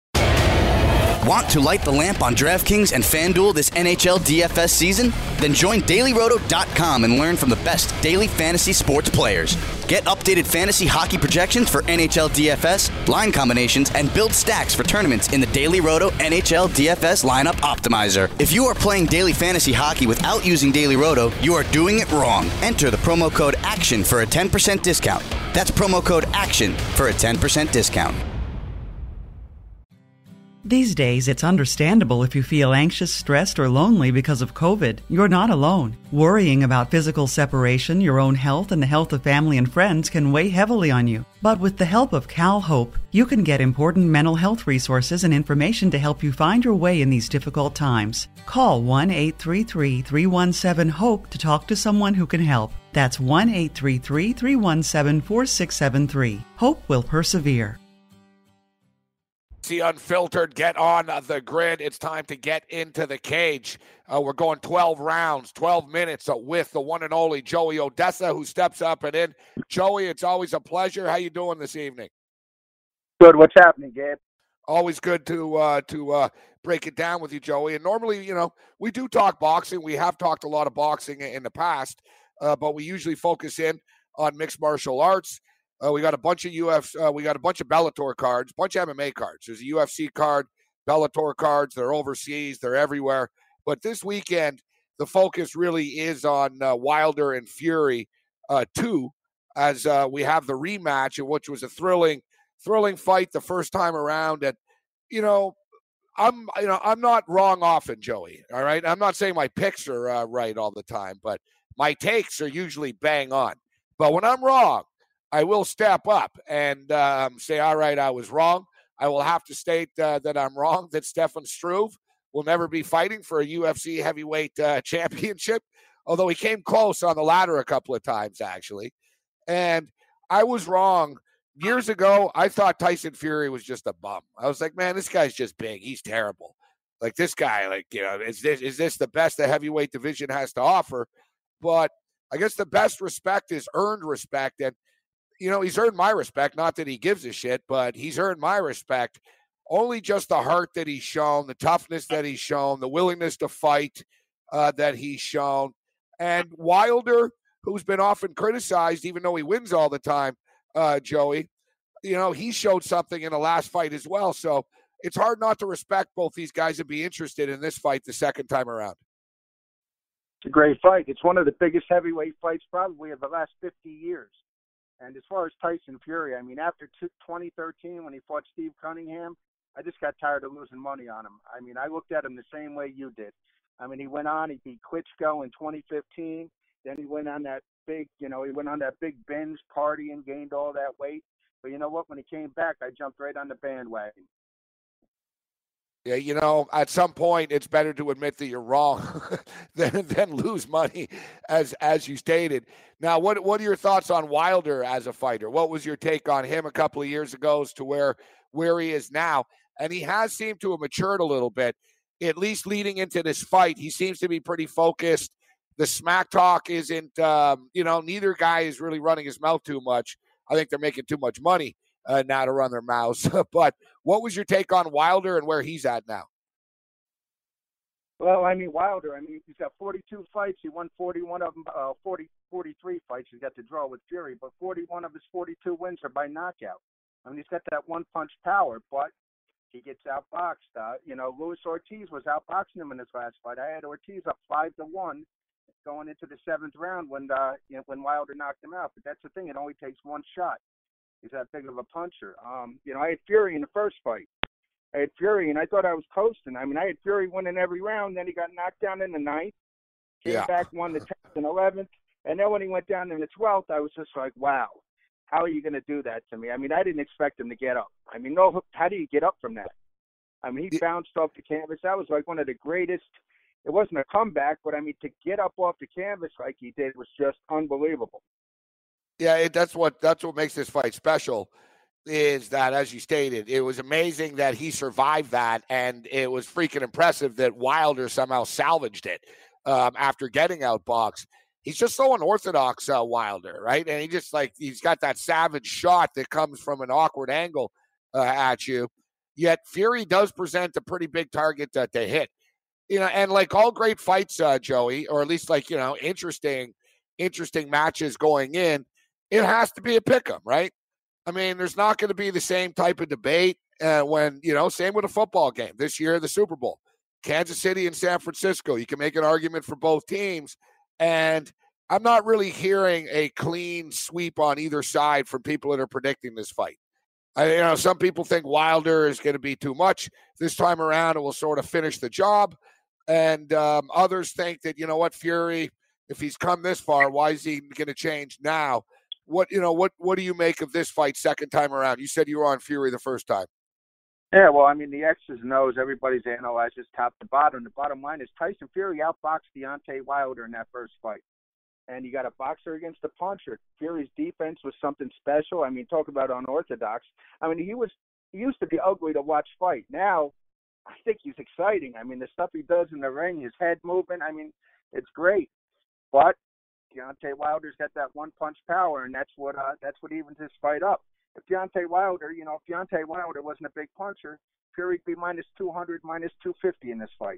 Want to light the lamp on DraftKings and FanDuel this N H L D F S season? Then join daily roto dot com and learn from the best daily fantasy sports players. Get updated fantasy hockey projections for N H L D F S, line combinations, and build stacks for tournaments in the Daily Roto N H L D F S Lineup Optimizer. If you are playing daily fantasy hockey without using Daily Roto, you are doing it wrong. Enter the promo code ACTION for a ten percent discount. That's promo code ACTION for a ten percent discount.
These days, it's understandable if you feel anxious, stressed, or lonely because of COVID. You're not alone. Worrying about physical separation, your own health, and the health of family and friends can weigh heavily on you. But with the help of Cal Hope, you can get important mental health resources and information to help you find your way in these difficult times. Call one eight three three, three one seven, HOPE to talk to someone who can help. That's one eight three three, three one seven, four six seven three. Hope will persevere.
See Unfiltered, get on the grid. It's time to get into the cage. Uh, we're going twelve rounds, twelve minutes uh, with the one and only Joey Odessa, who steps up and in. Joey, it's always a pleasure. How you doing this evening?
Good. What's happening, Gabe?
Always good to uh, to uh, break it down with you, Joey. And normally, you know, we do talk boxing. We have talked a lot of boxing in the past, uh, but we usually focus in on mixed martial arts. Uh, we got a bunch of U F C, uh, we got a bunch of Bellator cards, bunch of M M A cards. There's a U F C card, Bellator cards. They're overseas. They're everywhere. But this weekend, the focus really is on uh, Wilder and Fury uh, two, as uh, we have the rematch, which was a thrilling, thrilling fight the first time around. And you know, I'm you know I'm not wrong often, Joey. All right, I'm not saying my picks are uh, right all the time, but my takes are usually bang on. But when I'm wrong, I will step up and um, say, all right, I was wrong. I will have to state uh, that I'm wrong, that Stefan Struve will never be fighting for a U F C heavyweight uh, championship, although he came close on the ladder a couple of times, actually. And I was wrong. Years ago, I thought Tyson Fury was just a bum. I was like, man, this guy's just big. He's terrible. Like, this guy, like, you know, is this, is this the best the heavyweight division has to offer? But I guess the best respect is earned respect. And you know, he's earned my respect, not that he gives a shit, but he's earned my respect. Only just the heart that he's shown, the toughness that he's shown, the willingness to fight uh, that he's shown. And Wilder, who's been often criticized, even though he wins all the time, uh, Joey, you know, he showed something in the last fight as well. So it's hard not to respect both these guys and be interested in this fight the second time around.
It's a great fight. It's one of the biggest heavyweight fights probably of the last fifty years. And as far as Tyson Fury, I mean, after twenty thirteen when he fought Steve Cunningham, I just got tired of losing money on him. I mean, I looked at him the same way you did. I mean, he went on, he beat Klitschko in twenty fifteen. Then he went on that big, you know, he went on that big binge party and gained all that weight. But you know what? When he came back, I jumped right on the bandwagon.
Yeah, you know, at some point, it's better to admit that you're wrong than, than lose money, as as you stated. Now, what what are your thoughts on Wilder as a fighter? What was your take on him a couple of years ago as to where, where he is now? And he has seemed to have matured a little bit, at least leading into this fight. He seems to be pretty focused. The smack talk isn't, um, you know, neither guy is really running his mouth too much. I think they're making too much money uh, now to run their mouths. But what was your take on Wilder and where he's at now?
Well, I mean, Wilder, I mean, he's got forty-two fights. He won forty-one of them, uh, forty, forty-three fights. He's got to draw with Fury, but forty-one of his forty-two wins are by knockout. I mean, he's got that one-punch power, but he gets outboxed. Uh, you know, Luis Ortiz was outboxing him in his last fight. I had Ortiz up five to one going into the seventh round when uh, you know, when Wilder knocked him out. But that's the thing; it only takes one shot. He's that big of a puncher. Um, you know, I had Fury in the first fight. I had Fury, and I thought I was coasting. I mean, I had Fury winning every round. Then he got knocked down in the ninth, came
yeah.
back, won the tenth and eleventh. And then when he went down in the twelfth, I was just like, wow, how are you going to do that to me? I mean, I didn't expect him to get up. I mean, no, how do you get up from that? I mean, he bounced off the canvas. That was like one of the greatest. It wasn't a comeback, but, I mean, to get up off the canvas like he did was just unbelievable.
Yeah, it, that's what that's what makes this fight special. Is that, as you stated, it was amazing that he survived that, and it was freaking impressive that Wilder somehow salvaged it um, after getting outboxed. He's just so unorthodox, uh, Wilder, right? And he just, like, he's got that savage shot that comes from an awkward angle uh, at you. Yet Fury does present a pretty big target uh, to hit. You know, and like all great fights, uh, Joey, or at least like, you know, interesting, interesting matches going in, it has to be a pick'em, right? I mean, there's not going to be the same type of debate uh, when, you know, same with a football game. This year, the Super Bowl, Kansas City and San Francisco. You can make an argument for both teams. And I'm not really hearing a clean sweep on either side from people that are predicting this fight. I, you know, some people think Wilder is going to be too much this time around. It will sort of finish the job. And um, others think that, you know what, Fury, if he's come this far, why is he going to change now? What you know? What what do you make of this fight second time around? You said you were on Fury the first time.
Yeah, well, I mean, the X's and O's, everybody's analyzes top to bottom. The bottom line is Tyson Fury outboxed Deontay Wilder in that first fight. And you got a boxer against a puncher. Fury's defense was something special. I mean, talk about unorthodox. I mean, he was he used to be ugly to watch fight. Now, I think he's exciting. I mean, the stuff he does in the ring, his head movement, I mean, it's great. But Deontay Wilder's got that one-punch power, and that's what uh, that's what evens this fight up. If Deontay Wilder, you know, if Deontay Wilder wasn't a big puncher, Fury'd be minus two hundred, minus two fifty in this fight.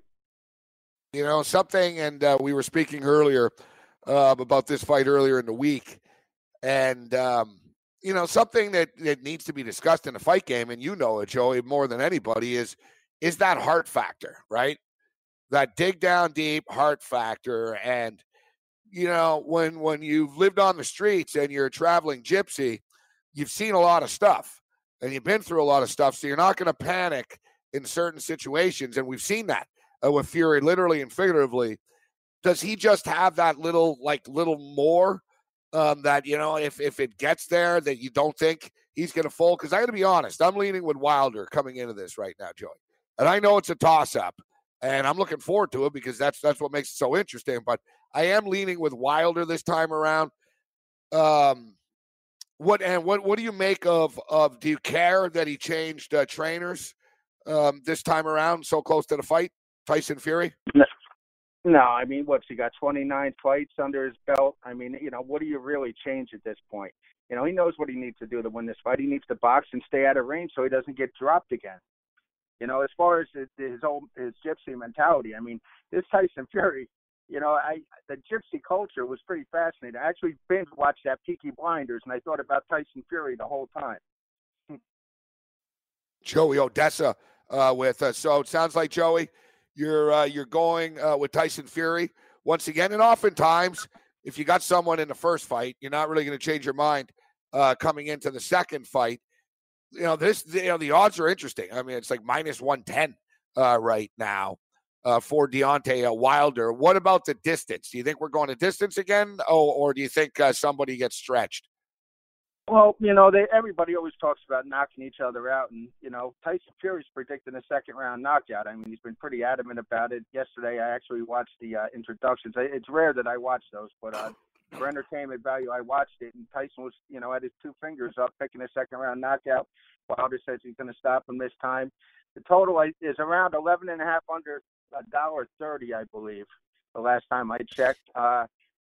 You know, something, and uh, we were speaking earlier uh, about this fight earlier in the week, and um, you know, something that, that needs to be discussed in a fight game, and you know it, Joey, more than anybody, is is that heart factor, right? That dig down deep heart factor. And, you know, when when you've lived on the streets and you're a traveling gypsy, you've seen a lot of stuff and you've been through a lot of stuff, so you're not going to panic in certain situations. And we've seen that uh, with Fury, literally and figuratively. Does he just have that little, like, little more um, that, you know, if, if it gets there, that you don't think he's going to fold? Because I got to be honest, I'm leaning with Wilder coming into this right now, Joey. And I know it's a toss-up, and I'm looking forward to it because that's that's what makes it so interesting. But I am leaning with Wilder this time around. Um, what and what what do you make of of? Do you care that he changed uh, trainers um, this time around, so close to the fight, Tyson Fury?
No, no, I mean, what's he got? twenty-nine fights under his belt. I mean, you know, what do you really change at this point? You know, he knows what he needs to do to win this fight. He needs to box and stay out of range so he doesn't get dropped again. You know, as far as his, his old his gypsy mentality, I mean, this Tyson Fury, you know, I the gypsy culture was pretty fascinating. I actually binge watched that Peaky Blinders, and I thought about Tyson Fury the whole time.
Joey Odessa uh, with us. So it sounds like, Joey, you're uh, you're going uh, with Tyson Fury once again. And oftentimes, if you got someone in the first fight, you're not really going to change your mind uh, coming into the second fight. You know, this, you know, the odds are interesting. I mean, it's like minus one ten uh, right now uh, for Deontay uh, Wilder. What about the distance? Do you think we're going to distance again, or, or do you think uh, somebody gets stretched?
Well, you know, they everybody always talks about knocking each other out, and, you know, Tyson Fury's predicting a second-round knockout. I mean, he's been pretty adamant about it. Yesterday, I actually watched the uh, introductions. It's rare that I watch those, but uh, for entertainment value, I watched it, and Tyson was, you know, had his two fingers up, picking a second-round knockout. Wilder says he's going to stop him this time. The total is around eleven and a half under a dollar thirty, I believe, the last time I checked. Uh,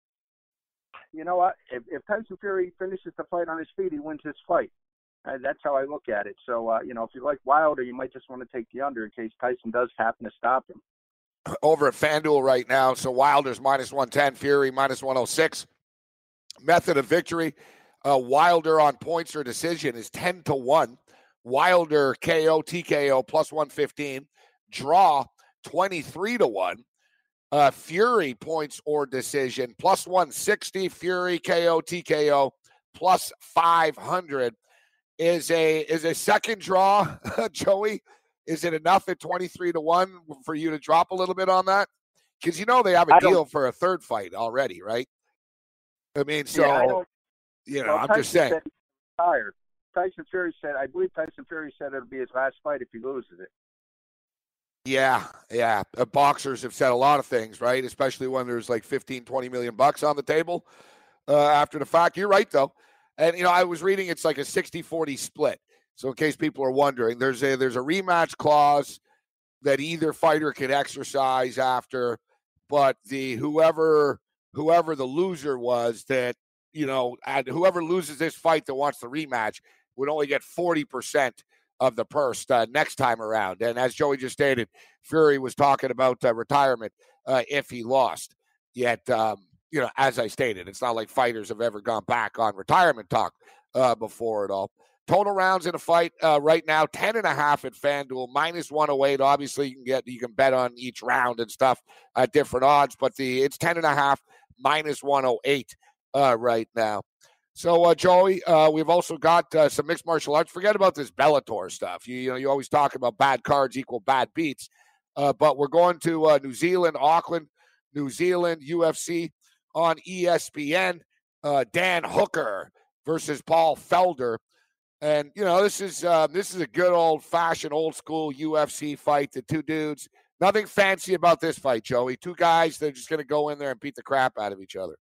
you know what? If, if Tyson Fury finishes the fight on his feet, he wins this fight. Uh, that's how I look at it. So, uh, you know, if you like Wilder, you might just want to take the under in case Tyson does happen to stop him.
Over at FanDuel right now, so Wilder's minus one ten, Fury minus one oh six. Method of victory, uh, Wilder on points or decision is ten to one. Wilder K O, T K O plus one fifteen. Draw twenty-three to one. Uh, Fury points or decision plus one sixty. Fury K O, T K O plus five hundred. Is a is a second draw, Joey? Is it enough at twenty-three to one for you to drop a little bit on that? Because you know they have a deal for a third fight already, right? I mean, so,
yeah, I
you know,
well,
I'm
Tyson
just saying.
Said he's tired. Tyson Fury said, I believe Tyson Fury said it'll be his last fight if he loses it.
Yeah, yeah. Uh, boxers have said a lot of things, right? Especially when there's like fifteen, twenty million bucks on the table uh, after the fact. You're right, though. And, you know, I was reading it's like a sixty forty split. So in case people are wondering, there's a there's a rematch clause that either fighter can exercise after, but the whoever whoever the loser was that, you know, and whoever loses this fight that wants the rematch would only get forty percent of the purse uh, next time around. And as Joey just stated, Fury was talking about uh, retirement uh, if he lost. Yet, um, you know, as I stated, it's not like fighters have ever gone back on retirement talk uh, before it all. Total rounds in a fight uh, right now, ten and a half at FanDuel, minus one oh eight. Obviously, you can get you can bet on each round and stuff at different odds, but the it's ten and a half, minus one oh eight uh, right now. So, uh, Joey, uh, we've also got uh, some mixed martial arts. Forget about this Bellator stuff. You, you know, you always talk about bad cards equal bad beats, uh, but we're going to uh, New Zealand, Auckland, New Zealand, U F C on E S P N. Uh, Dan Hooker versus Paul Felder. And, you know, this is uh, this is a good old-fashioned, old-school U F C fight. The two dudes, nothing fancy about this fight, Joey. Two guys that are just going to go in there and beat the crap out of each other.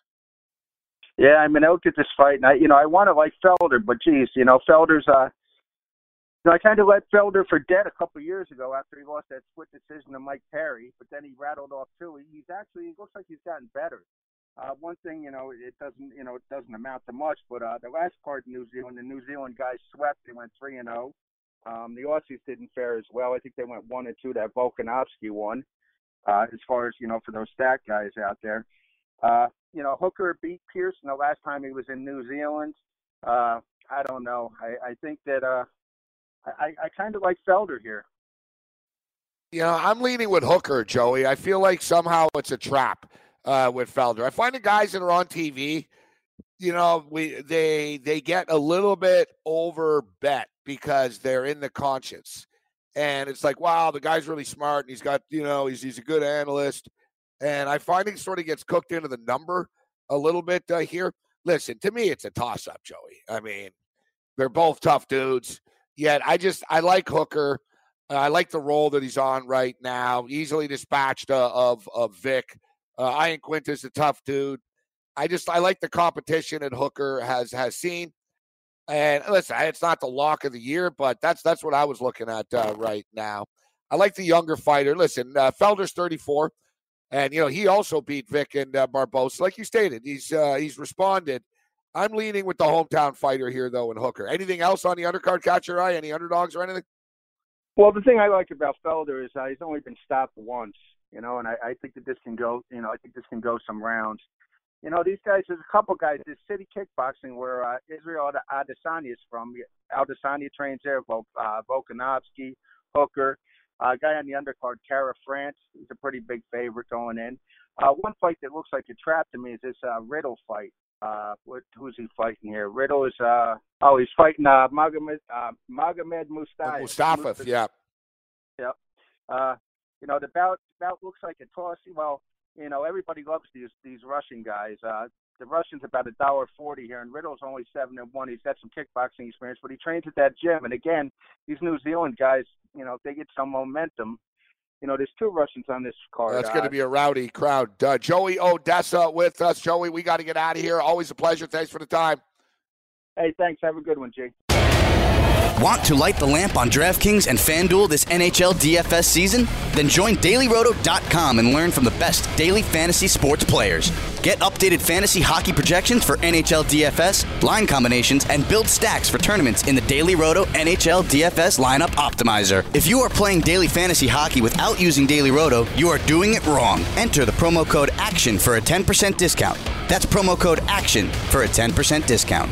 Yeah, I mean, I looked at this fight, and I, you know, I want to like Felder, but geez, you know, Felder's, uh, you know, I kind of let Felder for dead a couple of years ago after he lost that split decision to Mike Perry, but then he rattled off two. He's actually, it looks like he's gotten better. Uh, one thing, you know, it doesn't, you know, it doesn't amount to much, but uh, the last card in New Zealand, the New Zealand guys swept. They went three and zero. Um, the Aussies didn't fare as well. I think they went one and two. That Volkanovski won. Uh, as far as, you know, for those stat guys out there. Uh, you know, Hooker beat Pearson the last time he was in New Zealand. Uh, I don't know. I, I think that uh, I, I kind of like Felder here.
You know, I'm leaning with Hooker, Joey. I feel like somehow it's a trap uh, with Felder. I find the guys that are on T V, you know, we they they get a little bit over bet because they're in the conscience. And it's like, wow, the guy's really smart and he's got, you know, he's he's a good analyst. And I find he sort of gets cooked into the number a little bit uh, here. Listen, to me, it's a toss-up, Joey. I mean, they're both tough dudes. Yet I just, I like Hooker. Uh, I like the role that he's on right now. Easily dispatched uh, of, of Vic. Uh, Ian Quintus, a tough dude. I just, I like the competition that Hooker has has seen. And listen, it's not the lock of the year, but that's that's what I was looking at uh, right now. I like the younger fighter. Listen, uh, Felder's thirty-four. And, you know, he also beat Vic and uh, Barbosa. Like you stated, he's uh, he's responded. I'm leaning with the hometown fighter here, though, in Hooker. Anything else on the undercard catch your eye? Any underdogs or anything?
Well, the thing I like about Felder is uh, he's only been stopped once, you know, and I, I think that this can go, you know, I think this can go some rounds. You know, these guys, there's a couple guys, this City Kickboxing where uh, Israel Adesanya is from. Adesanya trains there, uh, Volkanovski, Hooker. A uh, guy on the undercard, Kara France, he's a pretty big favorite going in. Uh, one fight that looks like a trap to me is this uh, Riddle fight. Uh, what, who's he fighting here? Riddle is, uh, oh, he's fighting uh, Magomed, uh, Magomed Mustafa.
Mustafa, yeah.
Yeah. Uh, you know, the bout, bout looks like a toss. Well, you know, everybody loves these these Russian guys. Uh, the Russians about a dollar forty here, and Riddle's only seven and one. He's got some kickboxing experience, but he trains at that gym. And again, these New Zealand guys, you know, if they get some momentum, you know, there's two Russians on this card.
That's
uh,
going to be a rowdy crowd. Uh, Joey Odessa with us. Joey, we got to get out of here. Always a pleasure. Thanks for the time.
Hey, thanks. Have a good one, G.
Want to light the lamp on DraftKings and FanDuel this N H L D F S season? Then join Daily Roto dot com and learn from the best daily fantasy sports players. Get updated fantasy hockey projections for N H L D F S, line combinations, and build stacks for tournaments in the Daily Roto N H L D F S Lineup Optimizer. If you are playing daily fantasy hockey without using Daily Roto, you are doing it wrong. Enter the promo code ACTION for a ten percent discount. That's promo code ACTION for a ten percent discount.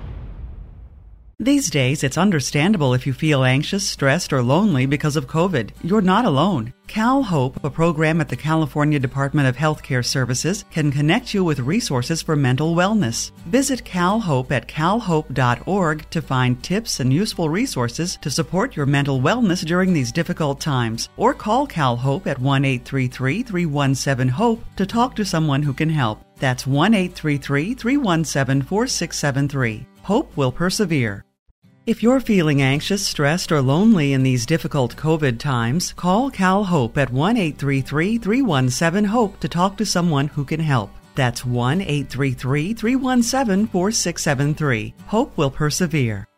These days, it's understandable if you feel anxious, stressed, or lonely because of COVID. You're not alone. CalHOPE, a program at the California Department of Healthcare Services, can connect you with resources for mental wellness. Visit CalHOPE at cal hope dot org to find tips and useful resources to support your mental wellness during these difficult times. Or call CalHOPE at one eight three three, three one seven, HOPE to talk to someone who can help. That's one eight three three, three one seven, four six seven three. HOPE will persevere. If you're feeling anxious, stressed, or lonely in these difficult COVID times, call CalHOPE at one eight three three, three one seven, HOPE to talk to someone who can help. That's one eight three three, three one seven, four six seven three. HOPE will persevere.